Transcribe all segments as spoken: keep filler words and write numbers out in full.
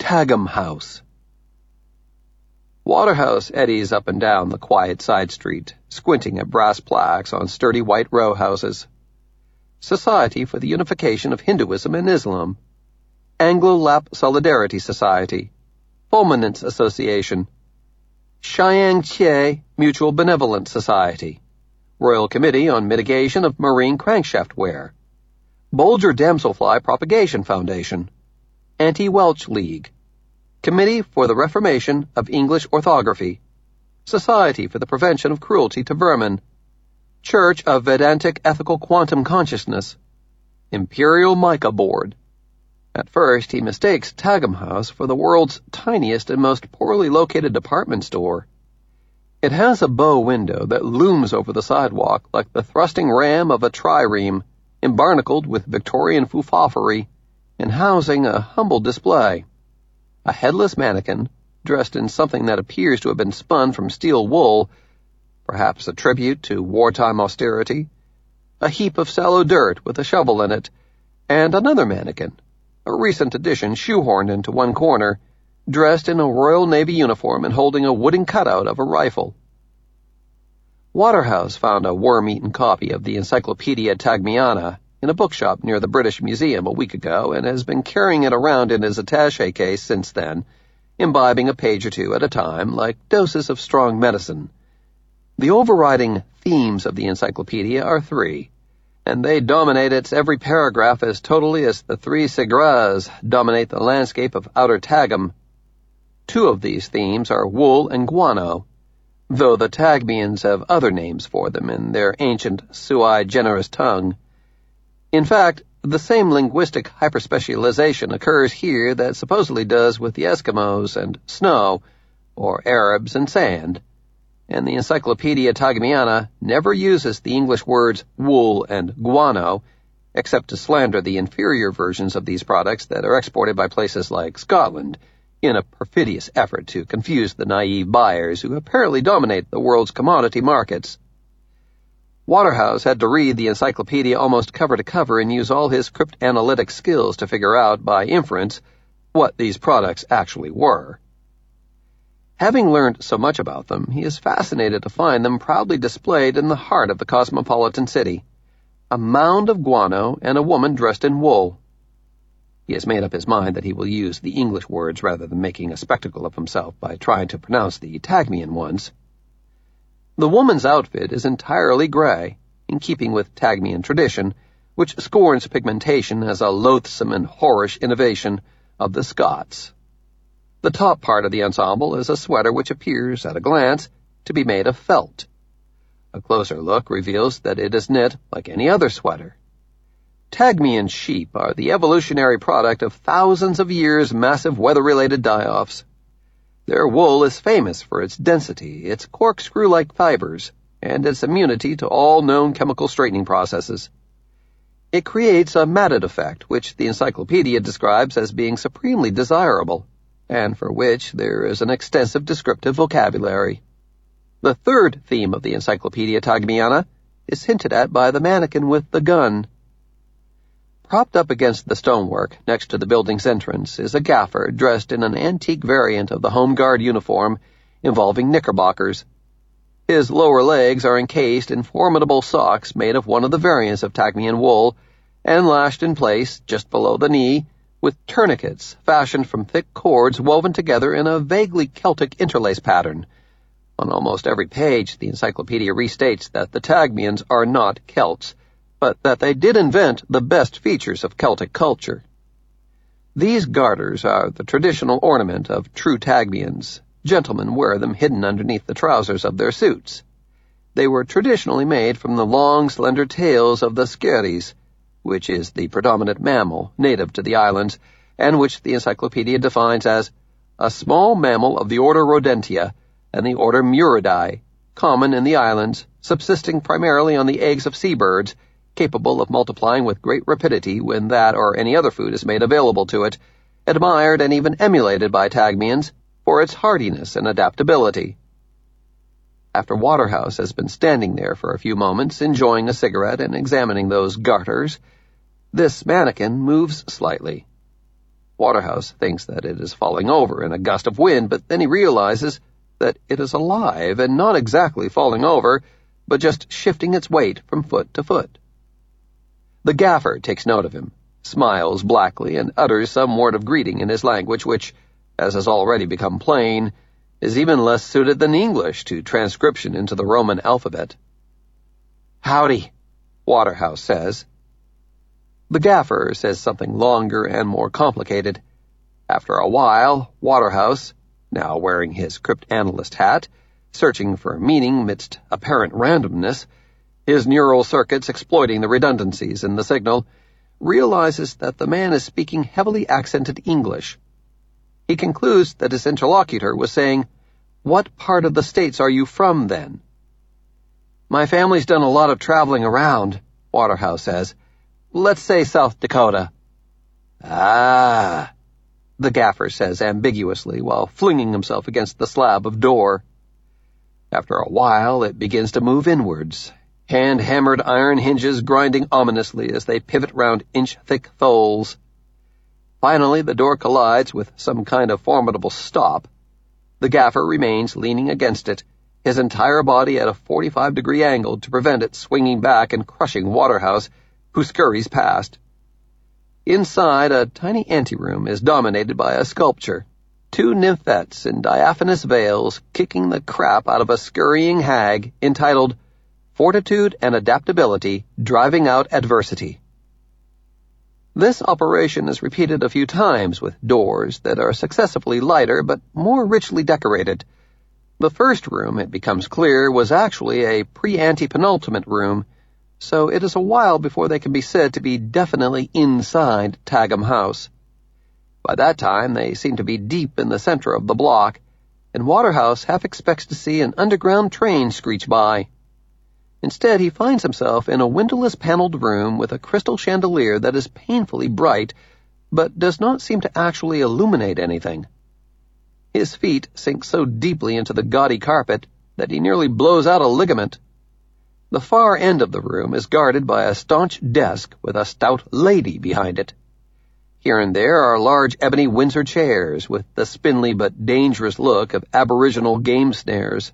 Tagham House. Waterhouse eddies up and down the quiet side street, squinting at brass plaques on sturdy white row houses. Society for the Unification of Hinduism and Islam. Anglo-Lap Solidarity Society. Fulminance Association. Chiang-Chai Mutual Benevolent Society. Royal Committee on Mitigation of Marine Crankshaft Wear. Bolger Damselfly Propagation Foundation. Anti-Welch League. Committee for the Reformation of English Orthography. Society for the Prevention of Cruelty to Vermin. Church of Vedantic Ethical Quantum Consciousness. Imperial Mica Board. At first, he mistakes Tagham House for the world's tiniest and most poorly located department store. It has a bow window that looms over the sidewalk like the thrusting ram of a trireme, embarnacled with Victorian fufoffery, and housing a humble display. A headless mannequin, dressed in something that appears to have been spun from steel wool, perhaps a tribute to wartime austerity, a heap of sallow dirt with a shovel in it, and another mannequin, a recent addition shoehorned into one corner, dressed in a Royal Navy uniform and holding a wooden cutout of a rifle. Waterhouse found a worm-eaten copy of the Encyclopedia Taghmiana in a bookshop near the British Museum a week ago and has been carrying it around in his attaché case since then, imbibing a page or two at a time like doses of strong medicine. The overriding themes of the encyclopedia are three, and they dominate its every paragraph as totally as the three Segras dominate the landscape of Outer Tagham. Two of these themes are wool and guano, though the Taghmians have other names for them in their ancient sui generis tongue. In fact, the same linguistic hyperspecialization occurs here that supposedly does with the Eskimos and snow, or Arabs and sand, and the Encyclopedia Taghmiana never uses the English words wool and guano, except to slander the inferior versions of these products that are exported by places like Scotland, in a perfidious effort to confuse the naive buyers who apparently dominate the world's commodity markets. Waterhouse had to read the encyclopedia almost cover to cover and use all his cryptanalytic skills to figure out, by inference, what these products actually were. Having learned so much about them, he is fascinated to find them proudly displayed in the heart of the cosmopolitan city, a mound of guano and a woman dressed in wool. He has made up his mind that he will use the English words rather than making a spectacle of himself by trying to pronounce the Taghmian ones. The woman's outfit is entirely gray, in keeping with Taghmian tradition, which scorns pigmentation as a loathsome and whorish innovation of the Scots. The top part of the ensemble is a sweater which appears, at a glance, to be made of felt. A closer look reveals that it is knit like any other sweater. Taghmian sheep are the evolutionary product of thousands of years' massive weather-related die-offs. Their wool is famous for its density, its corkscrew-like fibers, and its immunity to all known chemical straightening processes. It creates a matted effect, which the encyclopedia describes as being supremely desirable, and for which there is an extensive descriptive vocabulary. The third theme of the Encyclopedia Taghmiana is hinted at by the mannequin with the gun. Propped up against the stonework next to the building's entrance is a gaffer dressed in an antique variant of the Home Guard uniform involving knickerbockers. His lower legs are encased in formidable socks made of one of the variants of Taghmian wool and lashed in place just below the knee with tourniquets fashioned from thick cords woven together in a vaguely Celtic interlace pattern. On almost every page, the encyclopedia restates that the Taghmians are not Celts, but that they did invent the best features of Celtic culture. These garters are the traditional ornament of true Taghmians. Gentlemen wear them hidden underneath the trousers of their suits. They were traditionally made from the long, slender tails of the skerries, which is the predominant mammal native to the islands, and which the encyclopedia defines as a small mammal of the order Rodentia and the order Muridae, common in the islands, subsisting primarily on the eggs of seabirds, capable of multiplying with great rapidity when that or any other food is made available to it, admired and even emulated by Taghmians for its hardiness and adaptability. After Waterhouse has been standing there for a few moments, enjoying a cigarette and examining those garters, this mannequin moves slightly. Waterhouse thinks that it is falling over in a gust of wind, but then he realizes that it is alive and not exactly falling over, but just shifting its weight from foot to foot. The gaffer takes note of him, smiles blackly, and utters some word of greeting in his language, which, as has already become plain, is even less suited than English to transcription into the Roman alphabet. "Howdy," Waterhouse says. The gaffer says something longer and more complicated. After a while, Waterhouse, now wearing his cryptanalyst hat, searching for meaning amidst apparent randomness, his neural circuits exploiting the redundancies in the signal, realizes that the man is speaking heavily accented English. He concludes that his interlocutor was saying, "What part of the States are you from, then?" "My family's done a lot of traveling around," Waterhouse says. "Let's say South Dakota." "Ah," the gaffer says ambiguously while flinging himself against the slab of door. After a while, it begins to move inwards, hand-hammered iron hinges grinding ominously as they pivot round inch-thick tholes. Finally, the door collides with some kind of formidable stop. The gaffer remains leaning against it, his entire body at a forty-five degree angle to prevent it swinging back and crushing Waterhouse, who scurries past. Inside, a tiny anteroom is dominated by a sculpture, two nymphets in diaphanous veils kicking the crap out of a scurrying hag entitled Fortitude and Adaptability Driving Out Adversity. This operation is repeated a few times with doors that are successively lighter but more richly decorated. The first room, it becomes clear, was actually a pre-ante-penultimate room, so it is a while before they can be said to be definitely inside Tagham House. By that time, they seem to be deep in the center of the block, and Waterhouse half expects to see an underground train screech by. Instead, he finds himself in a windowless paneled room with a crystal chandelier that is painfully bright, but does not seem to actually illuminate anything. His feet sink so deeply into the gaudy carpet that he nearly blows out a ligament. The far end of the room is guarded by a staunch desk with a stout lady behind it. Here and there are large ebony Windsor chairs with the spindly but dangerous look of aboriginal game snares.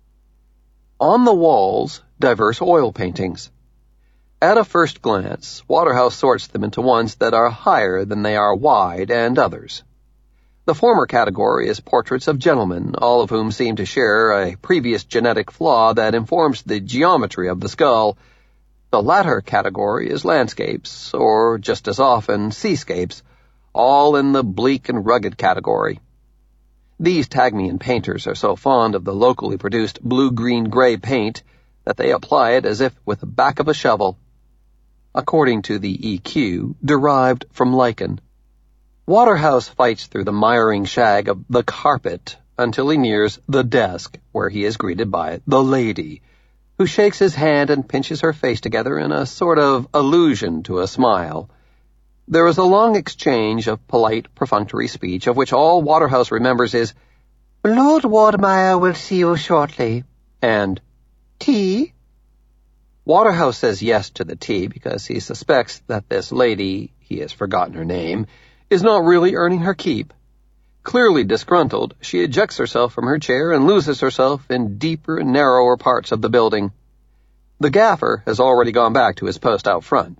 On the walls, diverse oil paintings. At a first glance, Waterhouse sorts them into ones that are higher than they are wide and others. The former category is portraits of gentlemen, all of whom seem to share a previous genetic flaw that informs the geometry of the skull. The latter category is landscapes, or just as often, seascapes, all in the bleak and rugged category. These Taghamian painters are so fond of the locally produced blue-green-gray paint that they apply it as if with the back of a shovel. According to the E Q, derived from lichen. Waterhouse fights through the miring shag of the carpet until he nears the desk, where he is greeted by the lady, who shakes his hand and pinches her face together in a sort of allusion to a smile. There is a long exchange of polite, perfunctory speech, of which all Waterhouse remembers is, "Lord Wardmeyer will see you shortly," and "Tea?" Waterhouse says yes to the tea because he suspects that this lady, he has forgotten her name, is not really earning her keep. Clearly disgruntled, she ejects herself from her chair and loses herself in deeper and narrower parts of the building. The gaffer has already gone back to his post out front.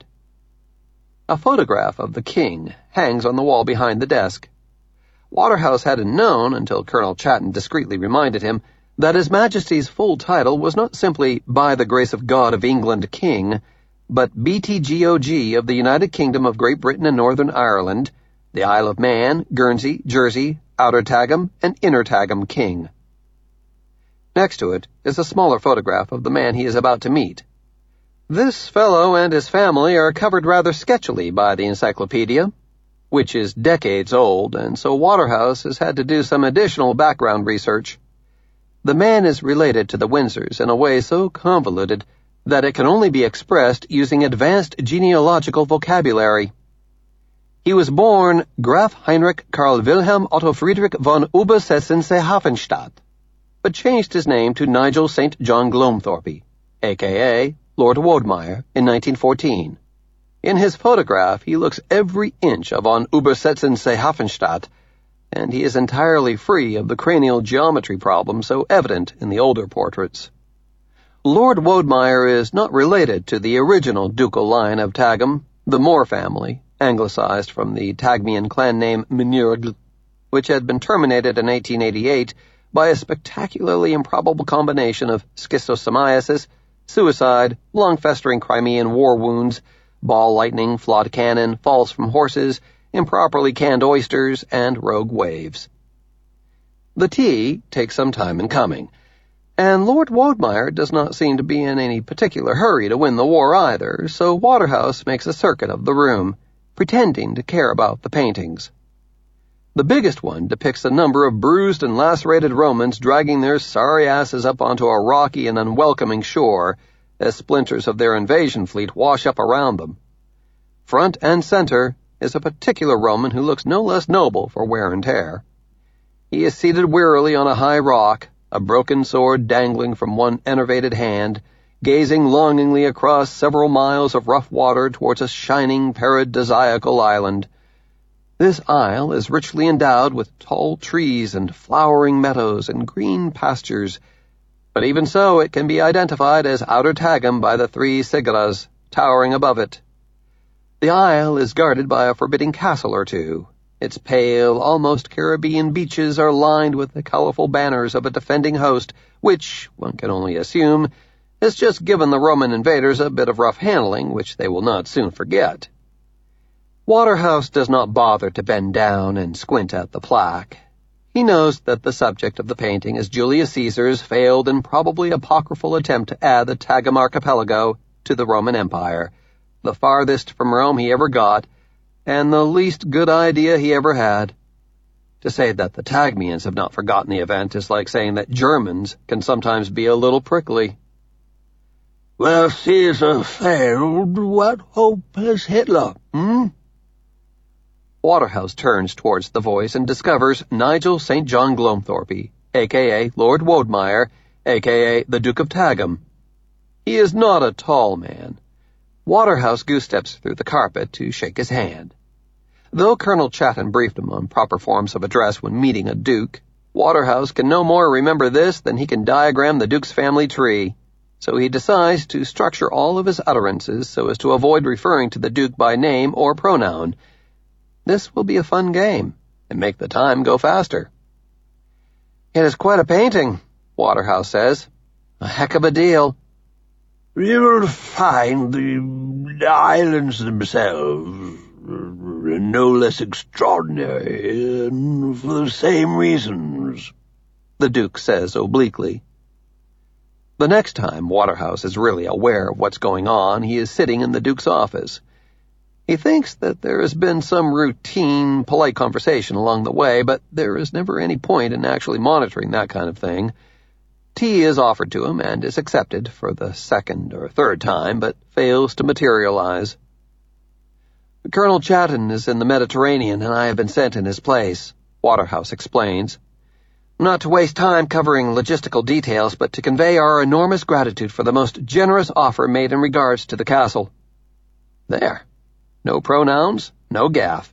A photograph of the king hangs on the wall behind the desk. Waterhouse hadn't known, until Colonel Chatton discreetly reminded him, that His Majesty's full title was not simply By the Grace of God of England King, but B T G O G of the United Kingdom of Great Britain and Northern Ireland, the Isle of Man, Guernsey, Jersey, Outer Tagham, and Inner Tagham King. Next to it is a smaller photograph of the man he is about to meet. This fellow and his family are covered rather sketchily by the encyclopedia, which is decades old, and so Waterhouse has had to do some additional background research. The man is related to the Windsors in a way so convoluted that it can only be expressed using advanced genealogical vocabulary. He was born Graf Heinrich Karl Wilhelm Otto Friedrich von Obersessen-Hafenstadt, but changed his name to Nigel Saint John Glomethorpe, a k a. Lord Wardmeyer, in nineteen fourteen. In his photograph, he looks every inch of von Übersetzensee Hafenstadt, and he is entirely free of the cranial geometry problem so evident in the older portraits. Lord Wodemeyer is not related to the original ducal line of Tagham, the Moore family, anglicized from the Tagmian clan name Menurgl, which had been terminated in eighteen eighty-eight by a spectacularly improbable combination of schistosomiasis, suicide, long-festering Crimean war wounds, ball lightning, flawed cannon, falls from horses, improperly canned oysters, and rogue waves. The tea takes some time in coming, and Lord Wodemeyer does not seem to be in any particular hurry to win the war either, so Waterhouse makes a circuit of the room, pretending to care about the paintings. The biggest one depicts a number of bruised and lacerated Romans dragging their sorry asses up onto a rocky and unwelcoming shore as splinters of their invasion fleet wash up around them. Front and center is a particular Roman who looks no less noble for wear and tear. He is seated wearily on a high rock, a broken sword dangling from one enervated hand, gazing longingly across several miles of rough water towards a shining paradisiacal island. This isle is richly endowed with tall trees and flowering meadows and green pastures, but even so it can be identified as Outer Tagham by the three sigras towering above it. The isle is guarded by a forbidding castle or two. Its pale, almost Caribbean beaches are lined with the colorful banners of a defending host, which, one can only assume, has just given the Roman invaders a bit of rough handling, which they will not soon forget. Waterhouse does not bother to bend down and squint at the plaque. He knows that the subject of the painting is Julius Caesar's failed and probably apocryphal attempt to add the Tagham archipelago to the Roman Empire, the farthest from Rome he ever got, and the least good idea he ever had. To say that the Tagmians have not forgotten the event is like saying that Germans can sometimes be a little prickly. Well, Caesar failed. What hope has Hitler, hmm? Waterhouse turns towards the voice and discovers Nigel Saint John Glomethorpe, a k a. Lord Wodemeyer, a k a the Duke of Tagham. He is not a tall man. Waterhouse goose-steps through the carpet to shake his hand. Though Colonel Chatton briefed him on proper forms of address when meeting a duke, Waterhouse can no more remember this than he can diagram the duke's family tree, so he decides to structure all of his utterances so as to avoid referring to the duke by name or pronoun. This will be a fun game, and make the time go faster. It is quite a painting, Waterhouse says. A heck of a deal. You'll find the islands themselves no less extraordinary, and for the same reasons, the Duke says obliquely. The next time Waterhouse is really aware of what's going on, he is sitting in the Duke's office. He thinks that there has been some routine, polite conversation along the way, but there is never any point in actually monitoring that kind of thing. Tea is offered to him and is accepted for the second or third time, but fails to materialize. Colonel Chatton is in the Mediterranean, and I have been sent in his place, Waterhouse explains. Not to waste time covering logistical details, but to convey our enormous gratitude for the most generous offer made in regards to the castle. There. No pronouns, no gaff.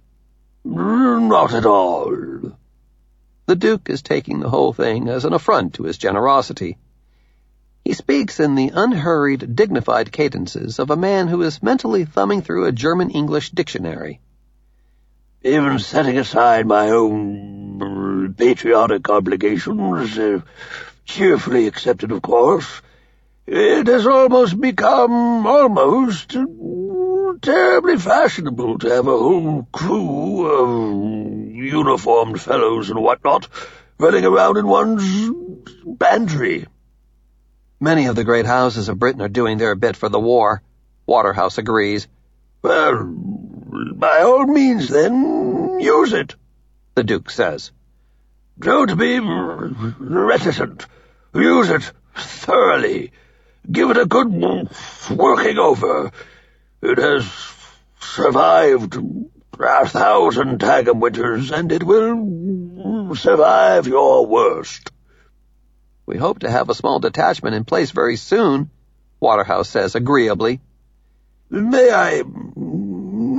Not at all. The Duke is taking the whole thing as an affront to his generosity. He speaks in the unhurried, dignified cadences of a man who is mentally thumbing through a German-English dictionary. Even setting aside my own patriotic obligations, uh, cheerfully accepted, of course, it has almost become almost uh, terribly fashionable to have a whole crew of uniformed fellows and whatnot running around in one's pantry. Many of the great houses of Britain are doing their bit for the war, Waterhouse agrees. Well, by all means, then, use it, the Duke says. Don't be reticent. Use it thoroughly. Give it a good working over. It has survived a thousand Tagham winters, and it will survive your worst. We hope to have a small detachment in place very soon, Waterhouse says agreeably. May I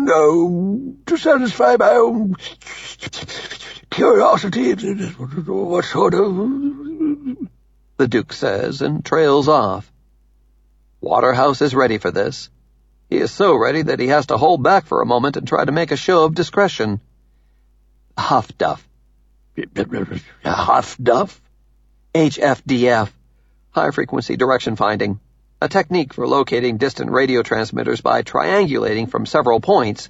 no, to satisfy my own curiosity. What sort of... the Duke says, and trails off. Waterhouse is ready for this. He is so ready that he has to hold back for a moment and try to make a show of discretion. Huff-duff. Huff-duff? H F D F, high-frequency direction finding, a technique for locating distant radio transmitters by triangulating from several points.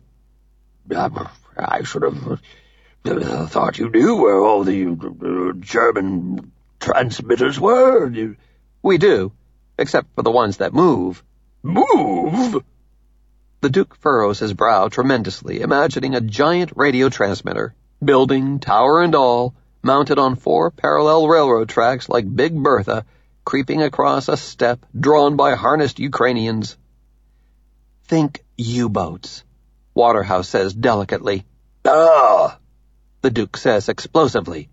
I should have thought you knew where all the German transmitters were. We do, except for the ones that move. Move? The Duke furrows his brow tremendously, imagining a giant radio transmitter, building, tower and all, mounted on four parallel railroad tracks like Big Bertha, creeping across a steppe drawn by harnessed Ukrainians. Think U-boats, Waterhouse says delicately. Ah, the Duke says explosively.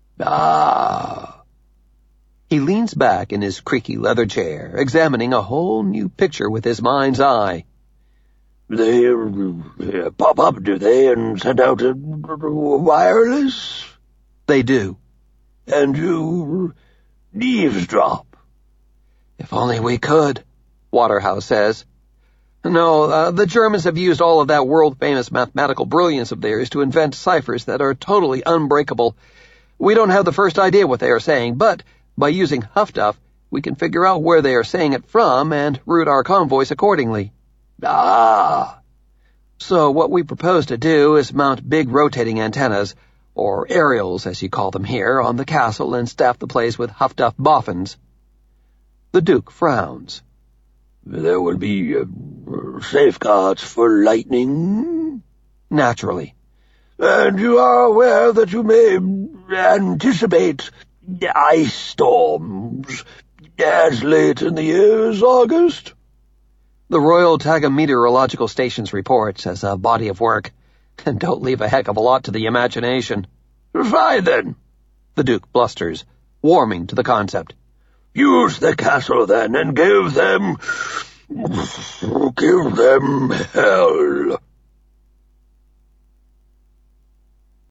Ah. He leans back in his creaky leather chair, examining a whole new picture with his mind's eye. They uh, pop up, do they, and send out a wireless? They do. And you eavesdrop? If only we could, Waterhouse says. No, uh, the Germans have used all of that world-famous mathematical brilliance of theirs to invent ciphers that are totally unbreakable. We don't have the first idea what they are saying, but by using Huff-Duff, we can figure out where they are saying it from and route our convoys accordingly. Ah! So what we propose to do is mount big rotating antennas, or aerials as you call them here, on the castle and staff the place with Huff-Duff boffins. The Duke frowns. There will be uh, safeguards for lightning? Naturally. And you are aware that you may anticipate ice storms as late in the year as August? The Royal Tagum Meteorological Station's reports as a body of work, and don't leave a heck of a lot to the imagination. Fine, then, the Duke blusters, warming to the concept. Use the castle, then, and give them... give them hell.